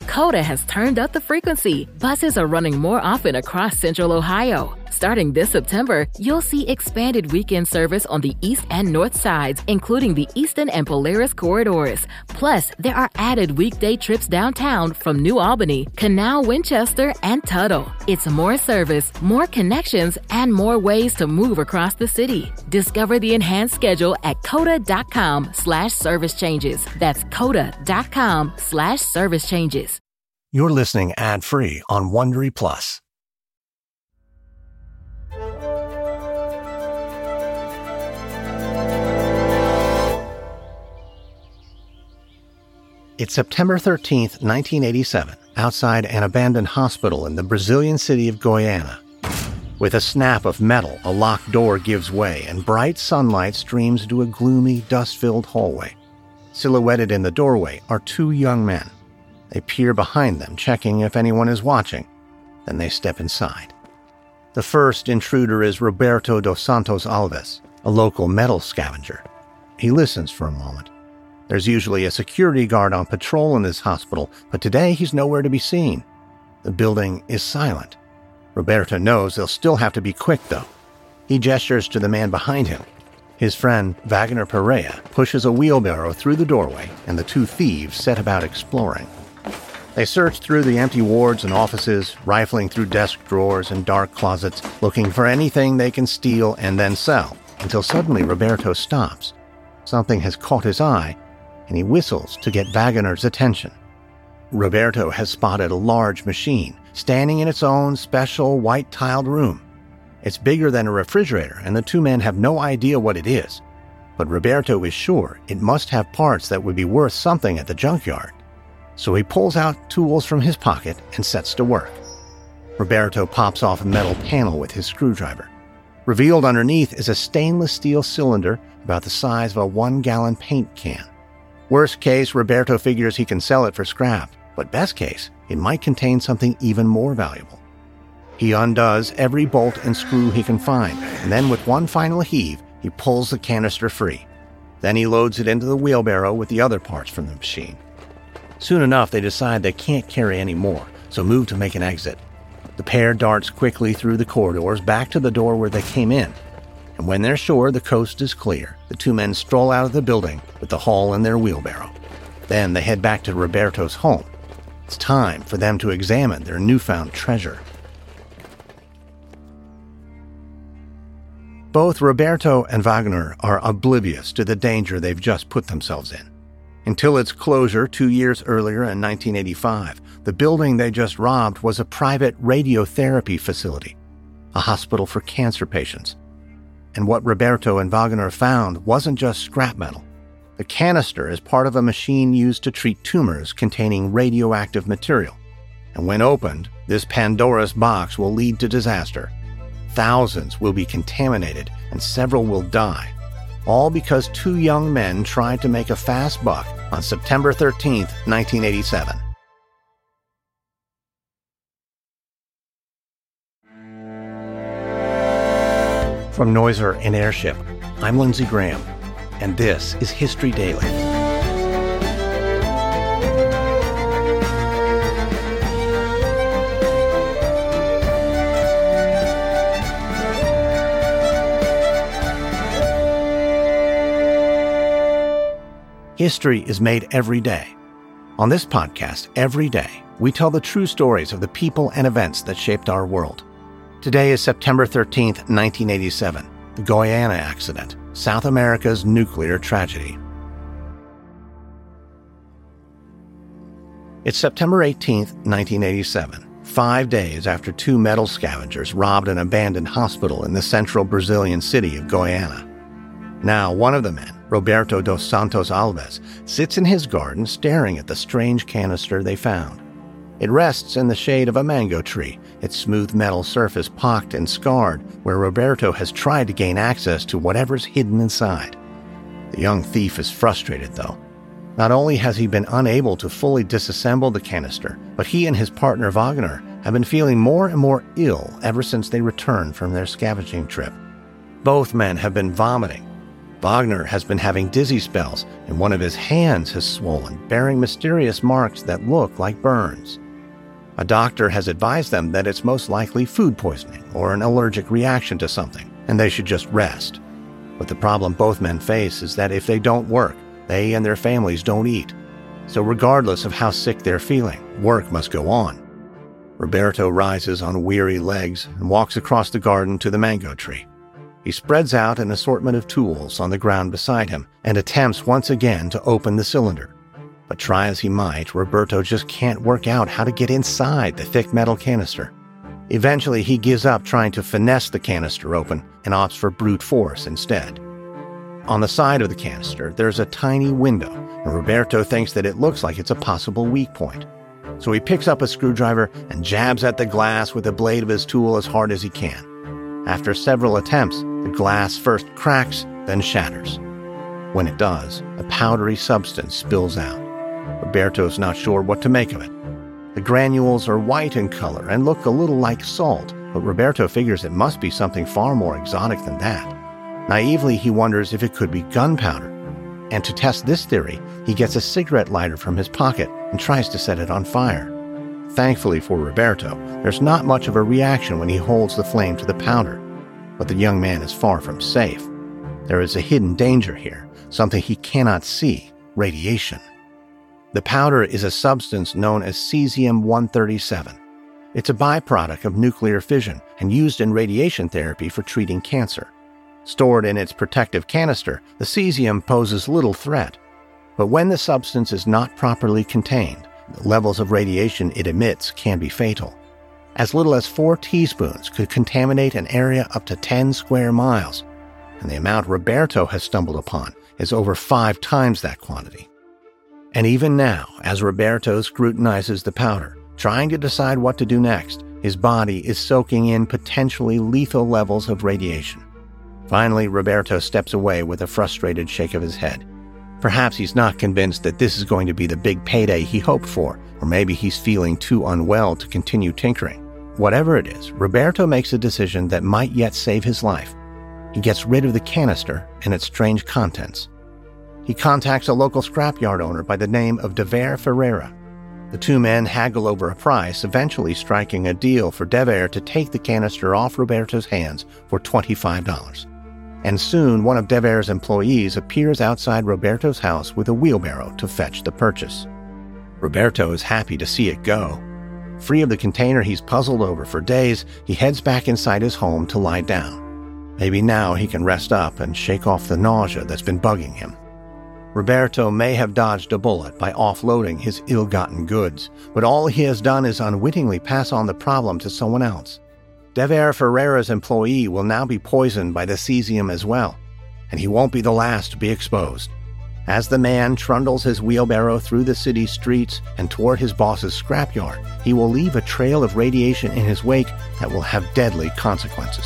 Coda has turned up the frequency. Buses are running more often across Central Ohio. Starting this September, you'll see expanded weekend service on the east and north sides, including the Eastern and Polaris corridors. Plus, there are added weekday trips downtown from New Albany, Canal, Winchester, and Tuttle. It's more service, more connections, and more ways to move across the city. Discover the enhanced schedule at coda.com/service changes. That's coda.com/service changes. You're listening ad-free on Wondery Plus. It's September 13th, 1987, outside an abandoned hospital in the Brazilian city of Goiânia. With a snap of metal, a locked door gives way, and bright sunlight streams into a gloomy, dust-filled hallway. Silhouetted in the doorway are two young men. They peer behind them, checking if anyone is watching. Then they step inside. The first intruder is Roberto dos Santos Alves, a local metal scavenger. He listens for a moment. There's usually a security guard on patrol in this hospital, but today he's nowhere to be seen. The building is silent. Roberto knows they'll still have to be quick, though. He gestures to the man behind him. His friend, Wagner Pereira, pushes a wheelbarrow through the doorway, and the two thieves set about exploring. They search through the empty wards and offices, rifling through desk drawers and dark closets, looking for anything they can steal and then sell, until suddenly Roberto stops. Something has caught his eye, and he whistles to get Wagner's attention. Roberto has spotted a large machine, standing in its own special white-tiled room. It's bigger than a refrigerator, and the two men have no idea what it is. But Roberto is sure it must have parts that would be worth something at the junkyard. So he pulls out tools from his pocket and sets to work. Roberto pops off a metal panel with his screwdriver. Revealed underneath is a stainless steel cylinder about the size of a 1-gallon paint can. Worst case, Roberto figures he can sell it for scrap, but best case, it might contain something even more valuable. He undoes every bolt and screw he can find, and then with one final heave, he pulls the canister free. Then he loads it into the wheelbarrow with the other parts from the machine. Soon enough, they decide they can't carry any more, so move to make an exit. The pair darts quickly through the corridors back to the door where they came in. And when they're sure the coast is clear, the two men stroll out of the building with the haul in their wheelbarrow. Then they head back to Roberto's home. It's time for them to examine their newfound treasure. Both Roberto and Wagner are oblivious to the danger they've just put themselves in. Until its closure 2 years earlier in 1985, the building they just robbed was a private radiotherapy facility, a hospital for cancer patients. And what Roberto and Wagner found wasn't just scrap metal. The canister is part of a machine used to treat tumors containing radioactive material. And when opened, this Pandora's box will lead to disaster. Thousands will be contaminated and several will die. All because two young men tried to make a fast buck on September 13th, 1987. From Noiser and Airship, I'm Lindsey Graham, and this is History Daily. History is made every day. On this podcast, every day, we tell the true stories of the people and events that shaped our world. Today is September 13th, 1987, the Goiânia accident, South America's nuclear tragedy. It's September 18th, 1987, 5 days after two metal scavengers robbed an abandoned hospital in the central Brazilian city of Goiânia. Now, one of the men, Roberto dos Santos Alves, sits in his garden staring at the strange canister they found. It rests in the shade of a mango tree, its smooth metal surface pocked and scarred where Roberto has tried to gain access to whatever's hidden inside. The young thief is frustrated, though. Not only has he been unable to fully disassemble the canister, but he and his partner Wagner have been feeling more and more ill ever since they returned from their scavenging trip. Both men have been vomiting. Wagner has been having dizzy spells, and one of his hands has swollen, bearing mysterious marks that look like burns. A doctor has advised them that it's most likely food poisoning or an allergic reaction to something, and they should just rest. But the problem both men face is that if they don't work, they and their families don't eat. So regardless of how sick they're feeling, work must go on. Roberto rises on weary legs and walks across the garden to the mango tree. He spreads out an assortment of tools on the ground beside him and attempts once again to open the cylinder. But try as he might, Roberto just can't work out how to get inside the thick metal canister. Eventually, he gives up trying to finesse the canister open and opts for brute force instead. On the side of the canister, there's a tiny window, and Roberto thinks that it looks like it's a possible weak point. So he picks up a screwdriver and jabs at the glass with the blade of his tool as hard as he can. After several attempts, the glass first cracks, then shatters. When it does, a powdery substance spills out. Roberto's not sure what to make of it. The granules are white in color and look a little like salt, but Roberto figures it must be something far more exotic than that. Naively, he wonders if it could be gunpowder. And to test this theory, he gets a cigarette lighter from his pocket and tries to set it on fire. Thankfully for Roberto, there's not much of a reaction when he holds the flame to the powder. But the young man is far from safe. There is a hidden danger here, something he cannot see: radiation. The powder is a substance known as cesium-137. It's a byproduct of nuclear fission and used in radiation therapy for treating cancer. Stored in its protective canister, the cesium poses little threat. But when the substance is not properly contained, the levels of radiation it emits can be fatal. As little as 4 teaspoons could contaminate an area up to 10 square miles, and the amount Roberto has stumbled upon is over 5 times that quantity. And even now, as Roberto scrutinizes the powder, trying to decide what to do next, his body is soaking in potentially lethal levels of radiation. Finally, Roberto steps away with a frustrated shake of his head. Perhaps he's not convinced that this is going to be the big payday he hoped for, or maybe he's feeling too unwell to continue tinkering. Whatever it is, Roberto makes a decision that might yet save his life. He gets rid of the canister and its strange contents. He contacts a local scrapyard owner by the name of Dever Ferreira. The two men haggle over a price, eventually striking a deal for Dever to take the canister off Roberto's hands for $25. And soon one of Dever's employees appears outside Roberto's house with a wheelbarrow to fetch the purchase. Roberto is happy to see it go. Free of the container he's puzzled over for days, he heads back inside his home to lie down. Maybe now he can rest up and shake off the nausea that's been bugging him. Roberto may have dodged a bullet by offloading his ill-gotten goods, but all he has done is unwittingly pass on the problem to someone else. Dever Ferreira's employee will now be poisoned by the cesium as well, and he won't be the last to be exposed. As the man trundles his wheelbarrow through the city streets and toward his boss's scrapyard, he will leave a trail of radiation in his wake that will have deadly consequences.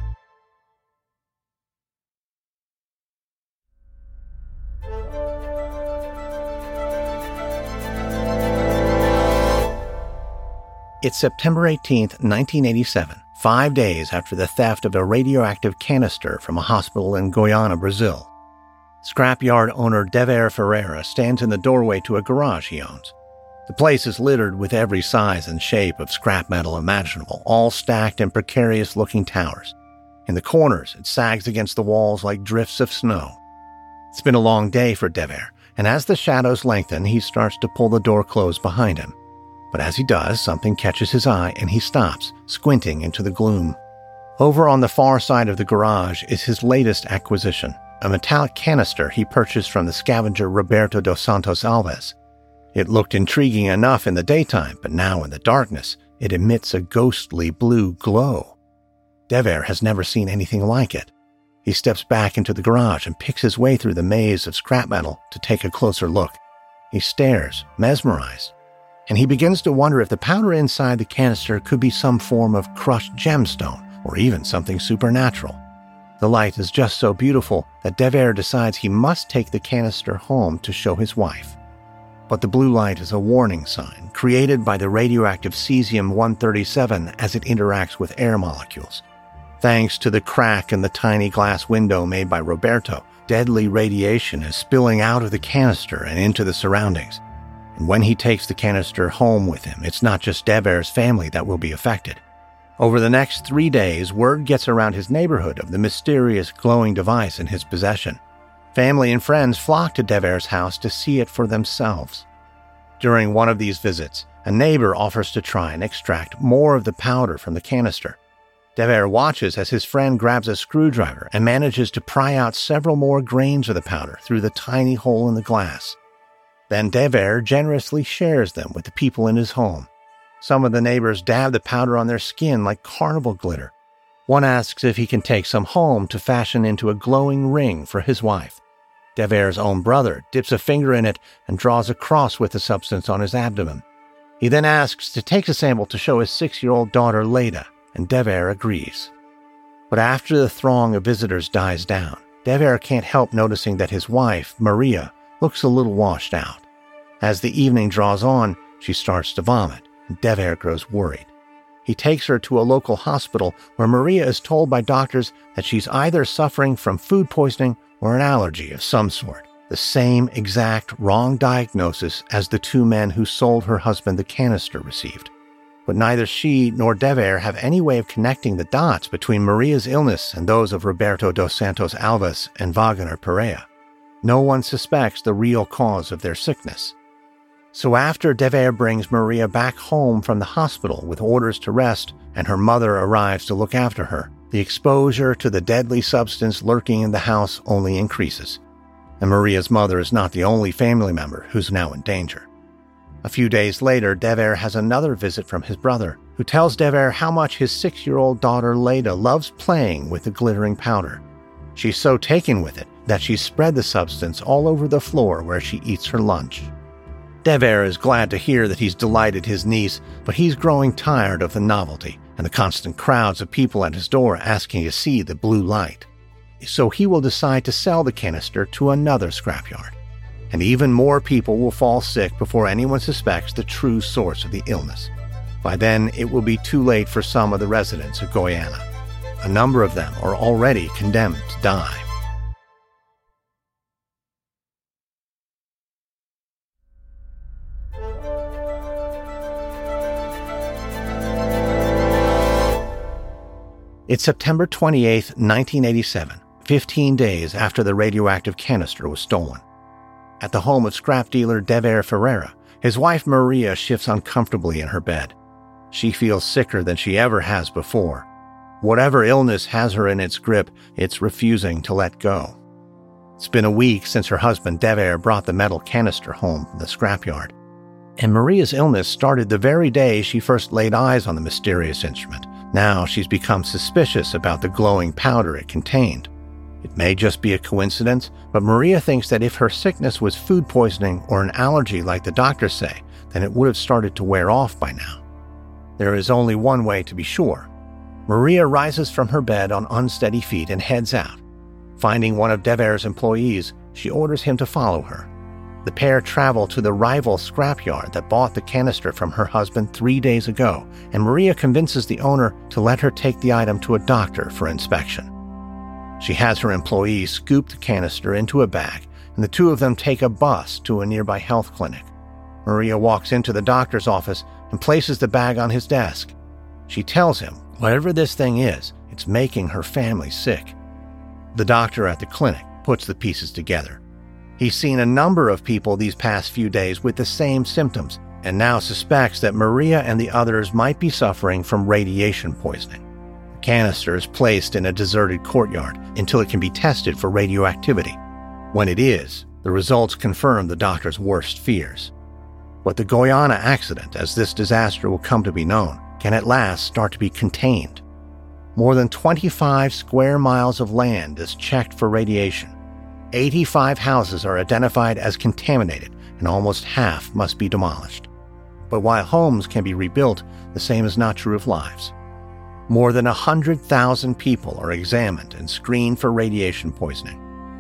It's September 18th, 1987, 5 days after the theft of a radioactive canister from a hospital in Goiânia, Brazil. Scrapyard owner Dever Ferreira stands in the doorway to a garage he owns. The place is littered with every size and shape of scrap metal imaginable, all stacked in precarious-looking towers. In the corners, it sags against the walls like drifts of snow. It's been a long day for Dever, and as the shadows lengthen, he starts to pull the door closed behind him. But as he does, something catches his eye and he stops, squinting into the gloom. Over on the far side of the garage is his latest acquisition, a metallic canister he purchased from the scavenger Roberto dos Santos Alves. It looked intriguing enough in the daytime, but now in the darkness, it emits a ghostly blue glow. Dever has never seen anything like it. He steps back into the garage and picks his way through the maze of scrap metal to take a closer look. He stares, mesmerized. And he begins to wonder if the powder inside the canister could be some form of crushed gemstone, or even something supernatural. The light is just so beautiful that Dever decides he must take the canister home to show his wife. But the blue light is a warning sign, created by the radioactive cesium-137 as it interacts with air molecules. Thanks to the crack in the tiny glass window made by Roberto, deadly radiation is spilling out of the canister and into the surroundings. And when he takes the canister home with him, it's not just Dever's family that will be affected. Over the next 3 days, word gets around his neighborhood of the mysterious glowing device in his possession. Family and friends flock to Dever's house to see it for themselves. During one of these visits, a neighbor offers to try and extract more of the powder from the canister. Dever watches as his friend grabs a screwdriver and manages to pry out several more grains of the powder through the tiny hole in the glass. Then Dever generously shares them with the people in his home. Some of the neighbors dab the powder on their skin like carnival glitter. One asks if he can take some home to fashion into a glowing ring for his wife. Dever's own brother dips a finger in it and draws a cross with the substance on his abdomen. He then asks to take a sample to show his 6-year-old daughter Leda, and Dever agrees. But after the throng of visitors dies down, Dever can't help noticing that his wife, Maria, looks a little washed out. As the evening draws on, she starts to vomit, and Dever grows worried. He takes her to a local hospital where Maria is told by doctors that she's either suffering from food poisoning or an allergy of some sort, the same exact wrong diagnosis as the 2 men who sold her husband the canister received. But neither she nor Dever have any way of connecting the dots between Maria's illness and those of Roberto dos Santos Alves and Wagner Perea. No one suspects the real cause of their sickness. So after Dever brings Maria back home from the hospital with orders to rest and her mother arrives to look after her, the exposure to the deadly substance lurking in the house only increases. And Maria's mother is not the only family member who's now in danger. A few days later, Dever has another visit from his brother, who tells Dever how much his 6-year-old daughter Leda loves playing with the glittering powder. She's so taken with it that she's spread the substance all over the floor where she eats her lunch. Dever is glad to hear that he's delighted his niece, but he's growing tired of the novelty and the constant crowds of people at his door asking to see the blue light. So he will decide to sell the canister to another scrapyard. And even more people will fall sick before anyone suspects the true source of the illness. By then, it will be too late for some of the residents of Goiânia. A number of them are already condemned to die. It's September 28, 1987, 15 days after the radioactive canister was stolen. At the home of scrap dealer Dever Ferreira, his wife Maria shifts uncomfortably in her bed. She feels sicker than she ever has before. Whatever illness has her in its grip, it's refusing to let go. It's been a week since her husband Dever brought the metal canister home from the scrapyard. And Maria's illness started the very day she first laid eyes on the mysterious instrument. Now she's become suspicious about the glowing powder it contained. It may just be a coincidence, but Maria thinks that if her sickness was food poisoning or an allergy like the doctors say, then it would have started to wear off by now. There is only one way to be sure. Maria rises from her bed on unsteady feet and heads out. Finding one of Dever's employees, she orders him to follow her. The pair travel to the rival scrapyard that bought the canister from her husband 3 days ago, and Maria convinces the owner to let her take the item to a doctor for inspection. She has her employees scoop the canister into a bag, and the two of them take a bus to a nearby health clinic. Maria walks into the doctor's office and places the bag on his desk. She tells him, whatever this thing is, it's making her family sick. The doctor at the clinic puts the pieces together. He's seen a number of people these past few days with the same symptoms, and now suspects that Maria and the others might be suffering from radiation poisoning. The canister is placed in a deserted courtyard until it can be tested for radioactivity. When it is, the results confirm the doctor's worst fears. But the Goiânia accident, as this disaster will come to be known, can at last start to be contained. More than 25 square miles of land is checked for radiation. 85 houses are identified as contaminated, and almost half must be demolished. But while homes can be rebuilt, the same is not true of lives. More than 100,000 people are examined and screened for radiation poisoning.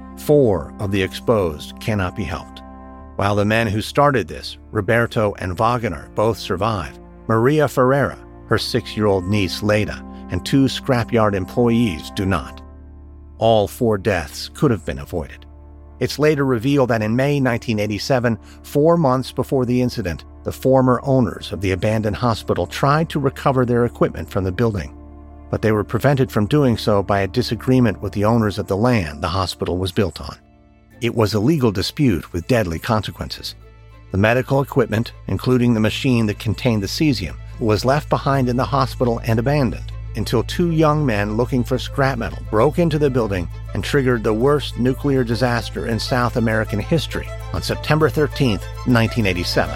4 of the exposed cannot be helped. While the men who started this, Roberto and Wagner, both survive, Maria Ferreira, her 6-year-old niece Leda, and 2 scrapyard employees do not. All 4 deaths could have been avoided. It's later revealed that in May 1987, 4 months before the incident, the former owners of the abandoned hospital tried to recover their equipment from the building, but they were prevented from doing so by a disagreement with the owners of the land the hospital was built on. It was a legal dispute with deadly consequences. The medical equipment, including the machine that contained the cesium, was left behind in the hospital and abandoned until 2 young men looking for scrap metal broke into the building and triggered the worst nuclear disaster in South American history on September 13, 1987.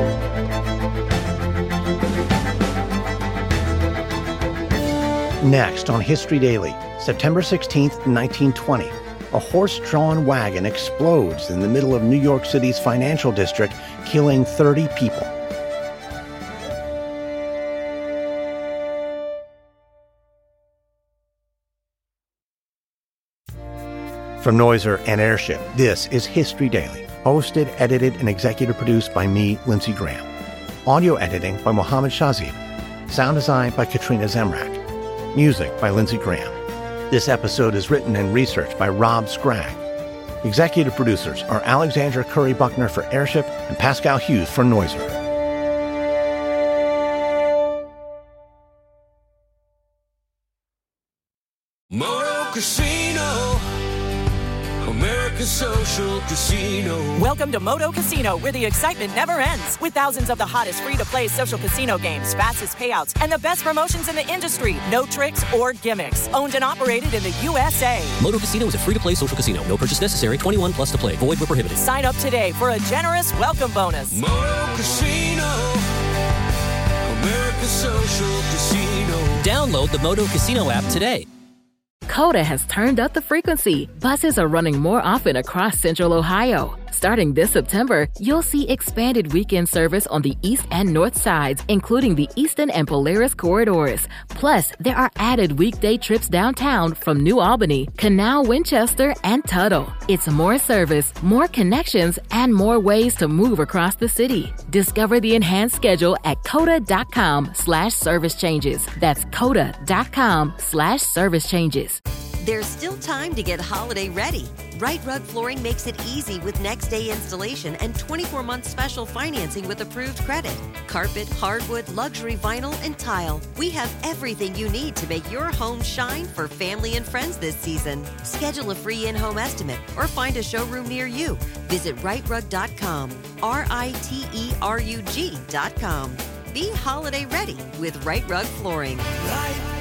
Next on History Daily, September 16, 1920, a horse-drawn wagon explodes in the middle of New York City's financial district, killing 30 people. From Noiser and Airship, this is History Daily, hosted, edited, and executive produced by me, Lindsey Graham. Audio editing by Mohammed Shazib. Sound design by Katrina Zemrak. Music by Lindsey Graham. This episode is written and researched by Rob Scragg. Executive producers are Alexandra Curry-Buckner for Airship and Pascal Hughes for Noiser. Moto Casino, America's social casino. Welcome to Moto Casino, where the excitement never ends. With thousands of the hottest free-to-play social casino games, fastest payouts, and the best promotions in the industry. No tricks or gimmicks. Owned and operated in the USA. Moto Casino is a free-to-play social casino. No purchase necessary. 21 plus to play. Void where prohibited. Sign up today for a generous welcome bonus. Moto Casino, America's social casino. Download the Moto Casino app today. Coda has turned up the frequency. Buses are running more often across Central Ohio. Starting this September, you'll see expanded weekend service on the east and north sides, including the Eastern and Polaris corridors. Plus, there are added weekday trips downtown from New Albany, Canal, Winchester, and Tuttle. It's more service, more connections, and more ways to move across the city. Discover the enhanced schedule at coda.com/service changes. That's coda.com/service changes. There's still time to get holiday ready. Right Rug Flooring makes it easy with next-day installation and 24-month special financing with approved credit. Carpet, hardwood, luxury vinyl, and tile. We have everything you need to make your home shine for family and friends this season. Schedule a free in-home estimate or find a showroom near you. Visit rightrug.com, RITERUG.com. Be holiday ready with Right Rug Flooring. Right